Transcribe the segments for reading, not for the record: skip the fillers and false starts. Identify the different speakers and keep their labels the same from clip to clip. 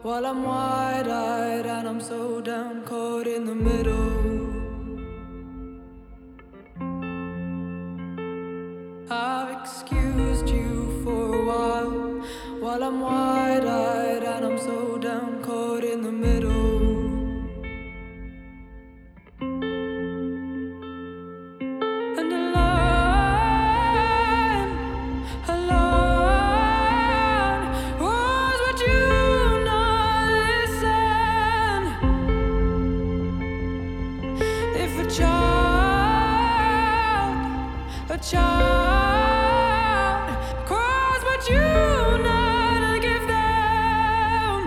Speaker 1: while I'm wide-eyed and I'm so down, caught in the middle. I've excused you for a while I'm wide-eyed and I'm so down, caught in the middle. And alone was what you not listen. If a child cries, but you not give them.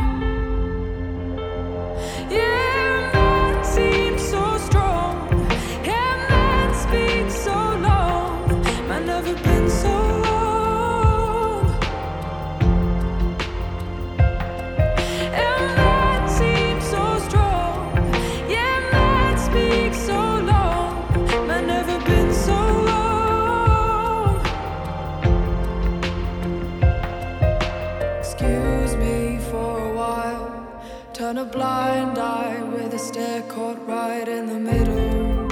Speaker 1: Yeah, man seems so strong. Yeah, man speaks so long. Man never been so wrong. Yeah, man seems so strong. Yeah, man speaks so long. Man never been so wrong. Excuse me for a while. Turn a blind eye with a stare caught right in the middle.